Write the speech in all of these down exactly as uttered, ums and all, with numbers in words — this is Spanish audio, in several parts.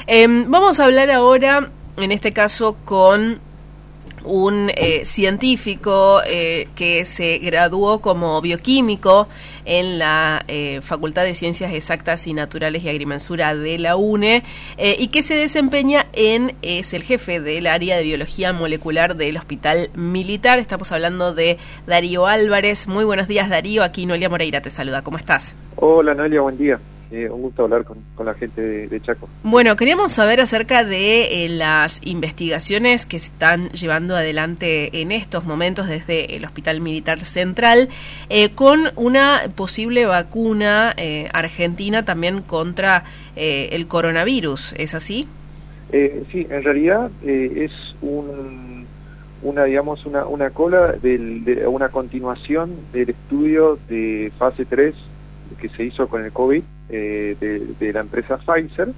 Eh, vamos a hablar ahora, en este caso, con un eh, científico eh, que se graduó como bioquímico en la eh, Facultad de Ciencias Exactas y Naturales y Agrimensura de la UNE eh, y que se desempeña en, es el jefe del área de biología molecular del Hospital Militar. Estamos hablando de Darío Álvarez. Muy buenos días, Darío. Aquí Noelia Moreira te saluda. ¿Cómo estás? Hola, Noelia, buen día. Eh, un gusto hablar con, con la gente de, de Chaco. Bueno, queríamos saber acerca de eh, las investigaciones que se están llevando adelante en estos momentos desde el Hospital Militar Central eh, con una posible vacuna eh, argentina también contra eh, el coronavirus. ¿Es así? Eh, sí, en realidad eh, es un, una, digamos, una, una cola, del, de una continuación del estudio de fase tres que se hizo con el COVID eh, de, de la empresa Pfizer,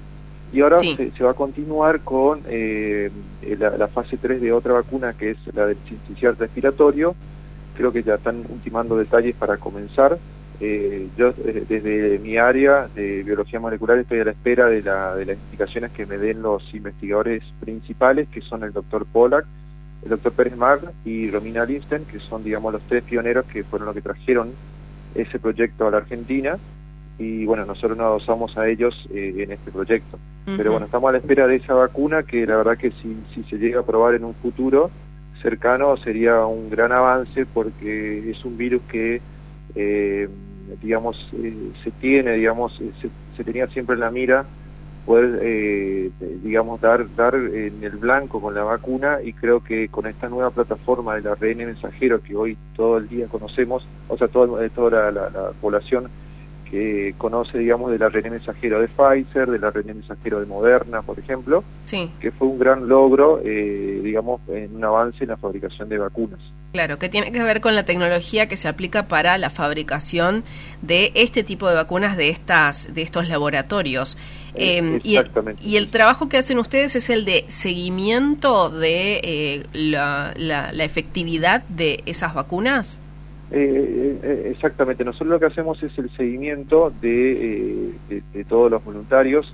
y ahora sí. se, se va a continuar con eh, la, la fase tres de otra vacuna que es la del sincicial respiratorio. Creo que ya están ultimando detalles para comenzar. Eh, yo eh, desde mi área de biología molecular estoy a la espera de, la, de las indicaciones que me den los investigadores principales, que son el doctor Pollack, el doctor Pérez Mar y Romina Lindstein, que son, digamos, los tres pioneros que fueron los que trajeron ese proyecto a la Argentina, y bueno, nosotros nos adosamos a ellos eh, en este proyecto. Uh-huh. Pero bueno, estamos a la espera de esa vacuna que la verdad que si, si se llega a probar en un futuro cercano sería un gran avance, porque es un virus que eh, digamos eh, se tiene, digamos, se, se tenía siempre en la mira poder eh, digamos dar, dar en el blanco con la vacuna, y creo que con esta nueva plataforma del A R N mensajero que hoy todo el día conocemos, o sea, todo, toda la, la, la población que conoce, digamos, del A R N mensajero de Pfizer, del A R N mensajero de Moderna, por ejemplo, sí. que fue un gran logro, eh, digamos, en un avance en la fabricación de vacunas. Claro, que tiene que ver con la tecnología que se aplica para la fabricación de este tipo de vacunas de estas de estos laboratorios. Eh, Exactamente. Y el, y el trabajo que hacen ustedes es el de seguimiento de eh, la, la, la efectividad de esas vacunas. Eh, eh, exactamente, nosotros lo que hacemos es el seguimiento de, eh, de, de todos los voluntarios.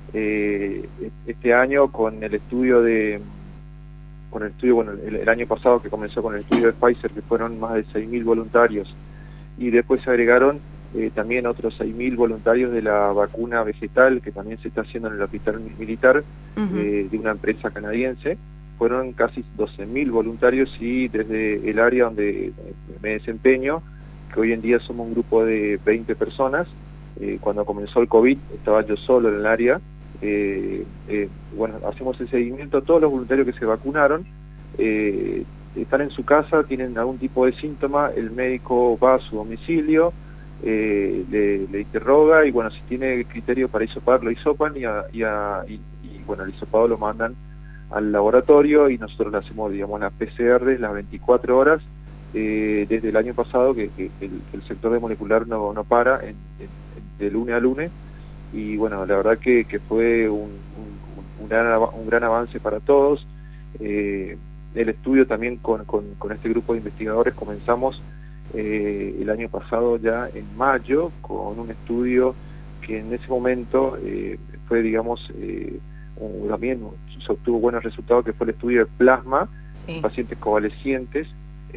Eh, este año con el estudio de con el estudio, bueno, el, el año pasado que comenzó con el estudio de Pfizer, que fueron más de seis mil voluntarios, y después se agregaron eh, también otros seis mil voluntarios de la vacuna vegetal que también se está haciendo en el Hospital Militar, uh-huh. eh, de una empresa canadiense. Fueron casi doce mil voluntarios, y desde el área donde me desempeño, que hoy en día somos un grupo de veinte personas, eh, cuando comenzó el COVID estaba yo solo en el área. Eh, eh, bueno, hacemos el seguimiento a todos los voluntarios que se vacunaron, eh, están en su casa, tienen algún tipo de síntoma, el médico va a su domicilio, eh, le, le interroga, y bueno, si tiene criterio para hisopar, lo hisopan, y, a, y, a, y, y bueno, el hisopado lo mandan al laboratorio, y nosotros le hacemos, digamos, las P C R las veinticuatro horas, eh, desde el año pasado que, que, que, el, que el sector de molecular no, no para, en, en, de lunes a lunes. Y bueno, la verdad que, que fue un, un, un, gran, un gran avance para todos. Eh, el estudio también con, con, con este grupo de investigadores comenzamos eh, el año pasado, ya en mayo, con un estudio que en ese momento eh, fue, digamos, eh, un, también se obtuvo buenos resultados, que fue el estudio de plasma, sí. en pacientes convalecientes.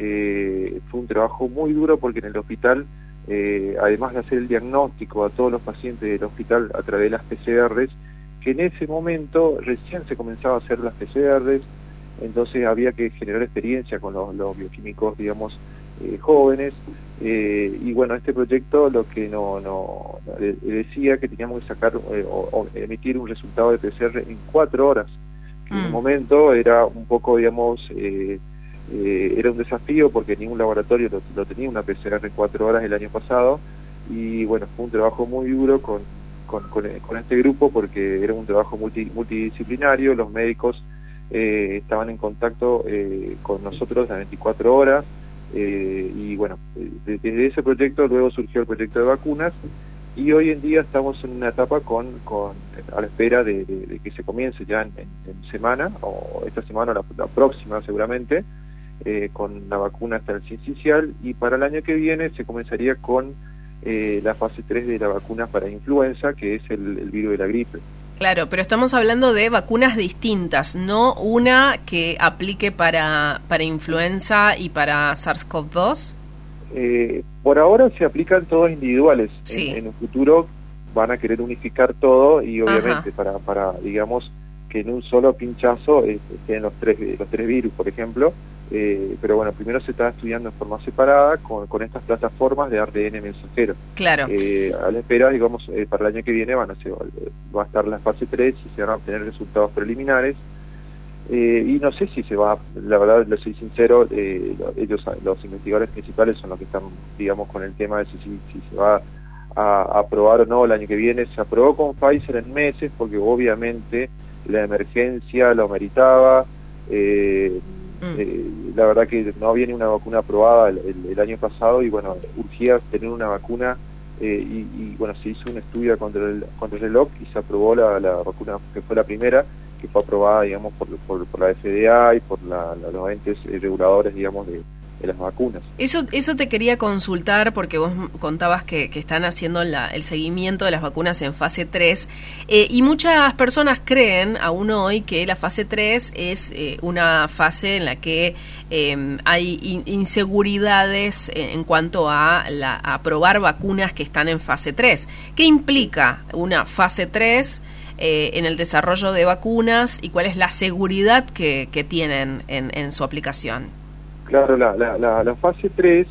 Eh, fue un trabajo muy duro, porque en el hospital, Eh, además de hacer el diagnóstico a todos los pacientes del hospital a través de las P C Rs, que en ese momento recién se comenzaba a hacer las P C Rs, entonces había que generar experiencia con los, los bioquímicos, digamos, eh, jóvenes, eh, y bueno, este proyecto lo que no, no le, le decía que teníamos que sacar eh, o, o emitir un resultado de P C R en cuatro horas, que mm. en un momento era un poco, digamos, eh, Eh, era un desafío, porque ningún laboratorio lo, lo tenía una P C R en cuatro horas el año pasado, y bueno, fue un trabajo muy duro con, con, con, con este grupo, porque era un trabajo multi, multidisciplinario. Los médicos eh, estaban en contacto eh, con nosotros las veinticuatro horas, eh, y bueno, de, desde ese proyecto luego surgió el proyecto de vacunas, y hoy en día estamos en una etapa con, con a la espera de, de, de que se comience ya en, en, en semana, o esta semana o la, la próxima seguramente, Eh, con la vacuna hasta el sincicial, y para el año que viene se comenzaría con eh, la fase tres de la vacuna para influenza, que es el, el virus de la gripe. Claro, pero estamos hablando de vacunas distintas, no una que aplique para, para influenza y para SARS-CoV dos. Eh, por ahora se aplican todos individuales. Sí. En, en un futuro van a querer unificar todo y obviamente Ajá. para, para digamos que en un solo pinchazo eh, estén los tres los tres virus, por ejemplo. Eh, pero bueno, primero se está estudiando en forma separada con, con estas plataformas de A R N mensajero. Claro. Eh, a la espera, digamos, eh, para el año que viene van a ser, va a estar la fase tres y se van a obtener resultados preliminares. Eh, y no sé si se va, la verdad, le soy sincero, eh, ellos, los investigadores principales son los que están, digamos, con el tema de si, si, si se va a, a aprobar o no el año que viene. Se aprobó con Pfizer en meses porque obviamente la emergencia lo meritaba. Eh, Mm. eh, la verdad que no había ni una vacuna aprobada el, el, el año pasado y bueno, urgía tener una vacuna eh, y, y bueno, se hizo un estudio contra el, contra el reloj y se aprobó la, la vacuna que fue la primera, que fue aprobada, digamos, por, por, por la F D A y por la, la, los entes reguladores, digamos, de, de las vacunas. Eso eso te quería consultar porque vos contabas que, que están haciendo la, el seguimiento de las vacunas en fase tres eh, y muchas personas creen aún hoy que la fase tres es eh, una fase en la que eh, hay in, inseguridades en cuanto a, la, a probar vacunas que están en fase tres. ¿Qué implica una fase tres eh, en el desarrollo de vacunas y cuál es la seguridad que, que tienen en, en su aplicación? Claro, la, la, la, la fase tres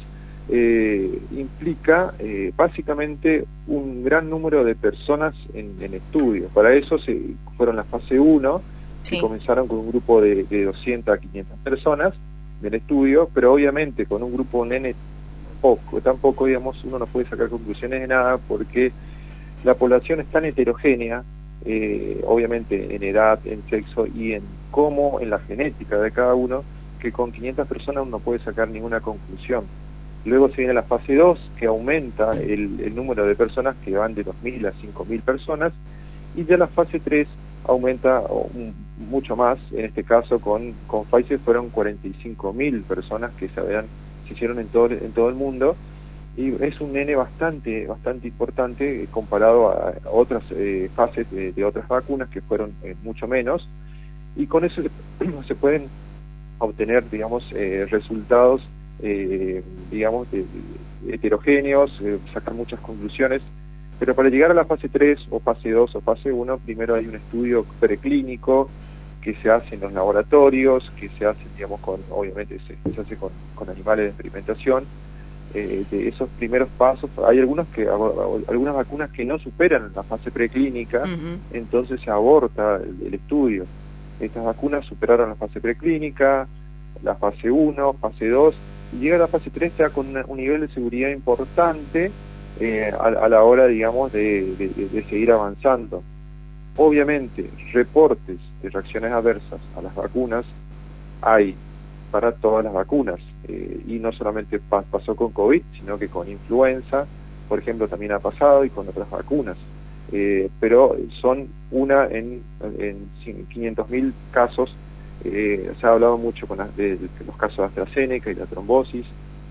eh, implica eh, básicamente un gran número de personas en, en estudio. Para eso se fueron la fase uno, Sí. que comenzaron con un grupo de, de doscientas a quinientas personas del estudio, pero obviamente con un grupo nene poco, tampoco, digamos, uno no puede sacar conclusiones de nada porque la población es tan heterogénea, eh, obviamente en edad, en sexo y en cómo, en la genética de cada uno, que con quinientas personas uno no puede sacar ninguna conclusión. Luego se viene la fase dos, que aumenta el, el número de personas que van de dos mil a cinco mil personas, y ya la fase tres aumenta un, mucho más. En este caso con, con Pfizer fueron cuarenta y cinco mil personas que se, habían, se hicieron en todo, en todo el mundo, y es un nene bastante bastante importante eh, comparado a, a otras eh, fases de, de otras vacunas que fueron eh, mucho menos, y con eso se, se pueden obtener, digamos, eh, resultados, eh, digamos, de, de heterogéneos, eh, sacar muchas conclusiones, pero para llegar a la fase tres o fase dos o fase uno, primero hay un estudio preclínico que se hace en los laboratorios, que se hace, digamos, con, obviamente se, se hace con, con animales de experimentación. Eh, de esos primeros pasos, hay algunos que algunas vacunas que no superan la fase preclínica, uh-huh. Entonces se aborta el, el estudio. Estas vacunas superaron la fase preclínica, la fase uno, fase dos, y llega a la fase tres ya con una, un nivel de seguridad importante eh, a, a la hora, digamos, de, de, de seguir avanzando. Obviamente, reportes de reacciones adversas a las vacunas hay para todas las vacunas, eh, y no solamente pa- pasó con COVID, sino que con influenza, por ejemplo, también ha pasado, y con otras vacunas. Eh, pero son una en, en quinientos mil casos. Eh, se ha hablado mucho con las, de, de los casos de AstraZeneca y la trombosis.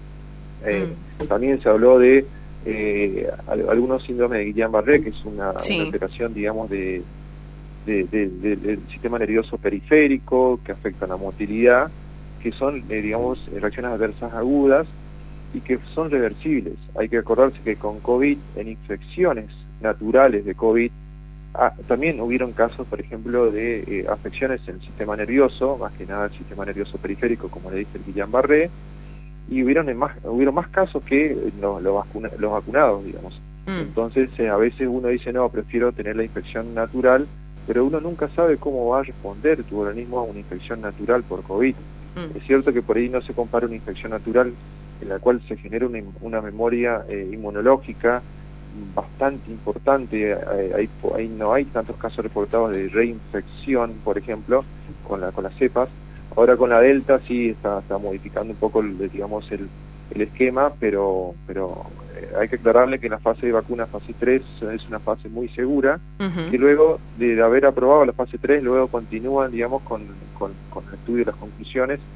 Eh, mm. También se habló de eh, algunos síndromes de Guillain-Barré, que es una, sí. una alteración, digamos, de, de, de, de, del sistema nervioso periférico que afectan la motilidad, que son, eh, digamos, reacciones adversas agudas y que son reversibles. Hay que acordarse que con COVID, en infecciones naturales de COVID, ah, también hubieron casos, por ejemplo, de eh, afecciones en el sistema nervioso, más que nada el sistema nervioso periférico, como le dice el Guillain-Barré, y hubieron más, hubieron más casos que los, los, vacuna, los vacunados, digamos. Mm. Entonces, eh, a veces uno dice, no, prefiero tener la infección natural, pero uno nunca sabe cómo va a responder tu organismo a una infección natural por COVID. Mm. Es cierto que por ahí no se compara una infección natural en la cual se genera una, una memoria eh, inmunológica bastante importante. Eh, ahí, ahí no hay tantos casos reportados de reinfección, por ejemplo, con la con las cepas. Ahora con la Delta sí está, está modificando un poco, el, digamos, el, el esquema, pero pero eh, hay que aclararle que la fase de vacuna, fase tres, es una fase muy segura, uh-huh. Y luego de haber aprobado la fase tres, luego continúan, digamos, con, con, con el estudio y las conclusiones,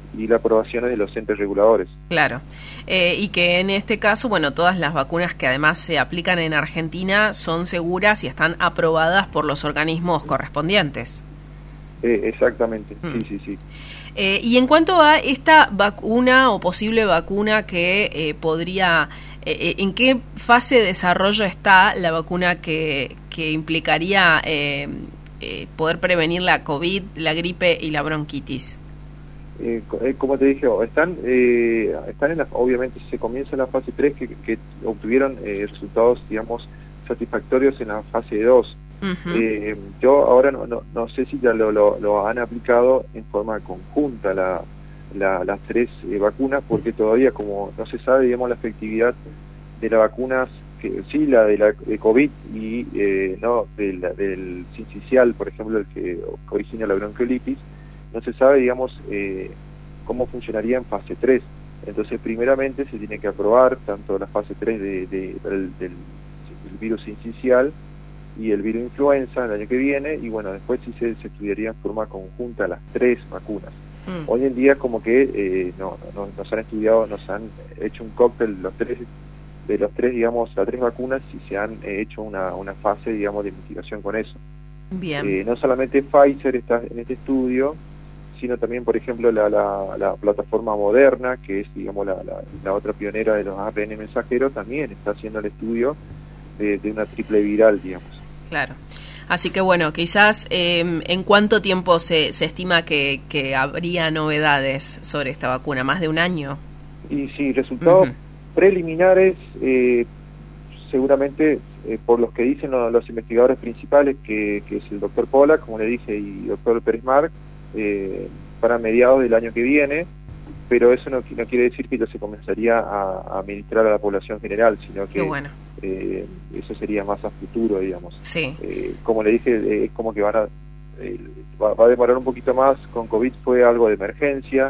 y la aprobación es de los entes reguladores. Claro, eh, y que en este caso, bueno, todas las vacunas que además se aplican en Argentina son seguras y están aprobadas por los organismos correspondientes. Eh, exactamente, mm. sí, sí, sí. Eh, y en cuanto a esta vacuna o posible vacuna que eh, podría, eh, ¿en qué fase de desarrollo está la vacuna que, que implicaría eh, eh, poder prevenir la COVID, la gripe y la bronquitis? Eh, como te dije, están eh, están en la, obviamente se comienza en la fase tres que, que obtuvieron eh, resultados, digamos, satisfactorios en la fase dos. Uh-huh. eh, yo ahora no, no, no sé si ya lo, lo, lo han aplicado en forma conjunta la, la, las tres eh, vacunas, porque todavía como no se sabe, digamos, la efectividad de las vacunas, que sí, la de la de COVID y eh, no de la, del sincicial, por ejemplo, el que origina la bronquiolitis, no se sabe, digamos, eh, cómo funcionaría en fase tres. Entonces, primeramente se tiene que aprobar tanto la fase tres de, de, del, del, del virus sincicial y el virus influenza el año que viene, y bueno, después sí se, se estudiaría en forma conjunta las tres vacunas. Mm. Hoy en día como que eh, no, no, nos han estudiado, nos han hecho un cóctel los tres, de los tres, digamos, las tres vacunas, y se han hecho una, una fase, digamos, de investigación con eso. Bien. Eh, no solamente Pfizer está en este estudio, sino también, por ejemplo, la, la, la plataforma Moderna, que es, digamos, la, la, la otra pionera de los A R N mensajeros, también está haciendo el estudio de, de una triple viral, digamos. Claro. Así que, bueno, quizás, eh, ¿en cuánto tiempo se, se estima que, que habría novedades sobre esta vacuna? ¿Más de un año? Y sí, resultados uh-huh. preliminares, eh, seguramente, eh, por los que dicen los, los investigadores principales, que, que es el doctor Pola, como le dije, y el doctor Pérez Marc, eh, para mediados del año que viene, pero eso no, no quiere decir que ya se comenzaría a, a administrar a la población general, sino que bueno. eh, eso sería más a futuro, digamos. Sí. Eh, como le dije, eh, es como que van a, eh, va, va a demorar un poquito más. Con COVID fue algo de emergencia,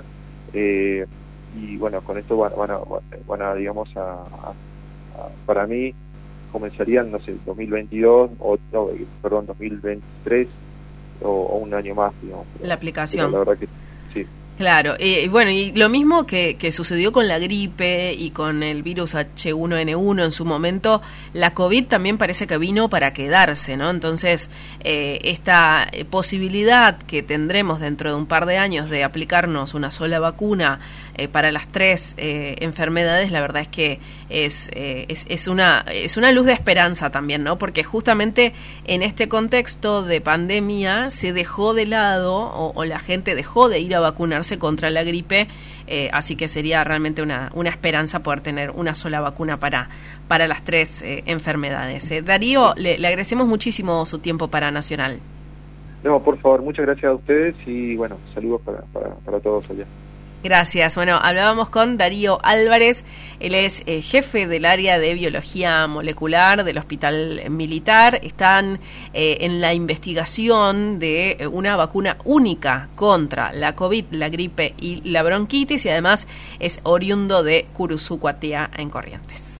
eh, y bueno, con esto van, van, a, van a, digamos, a, a, a, para mí, comenzarían, no sé, dos mil veintidós, o no, perdón, dos mil veintitrés, o, o un año más, digamos. La aplicación. Pero la verdad que sí. Claro, y eh, bueno, y lo mismo que, que sucedió con la gripe y con el virus H uno N uno en su momento, la COVID también parece que vino para quedarse, ¿no? Entonces, eh, esta posibilidad que tendremos dentro de un par de años de aplicarnos una sola vacuna eh, para las tres eh, enfermedades, la verdad es que es, eh, es, es, una, es una luz de esperanza también, ¿no? Porque justamente en este contexto de pandemia se dejó de lado, o, o la gente dejó de ir a vacunarse contra la gripe, eh, así que sería realmente una, una esperanza poder tener una sola vacuna para, para las tres eh, enfermedades. Eh, Darío, le, le agradecemos muchísimo su tiempo para Nacional. No, por favor, muchas gracias a ustedes y bueno, saludos para, para, para todos allá. Gracias. Bueno, hablábamos con Darío Álvarez, él es eh, jefe del área de biología molecular del Hospital Militar. Están eh, en la investigación de una vacuna única contra la COVID, la gripe y la bronquitis, y además es oriundo de Curuzucuatía en Corrientes.